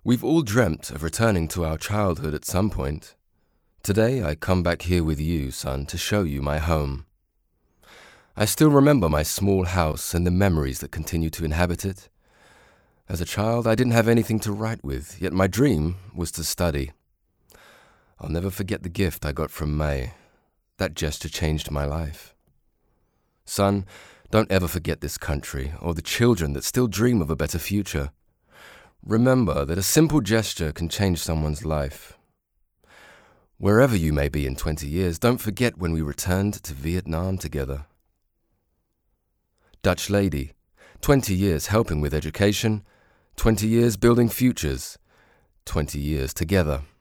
We've all dreamt of returning to our childhood at some point. Today I come back here with you, son, to show you my home. I still remember my small house and the memories that continue to inhabit it. As a child, I didn't have anything to write with, yet my dream was to study. I'll never forget the gift I got from May. That gesture changed my life. Son, don't ever forget this country or the children that still dream of a better future. Remember that a simple gesture can change someone's life. Wherever you may be in 20 years, don't forget when we returned to Vietnam together. Dutch lady, 20 years helping with education, 20 years building futures, 20 years together.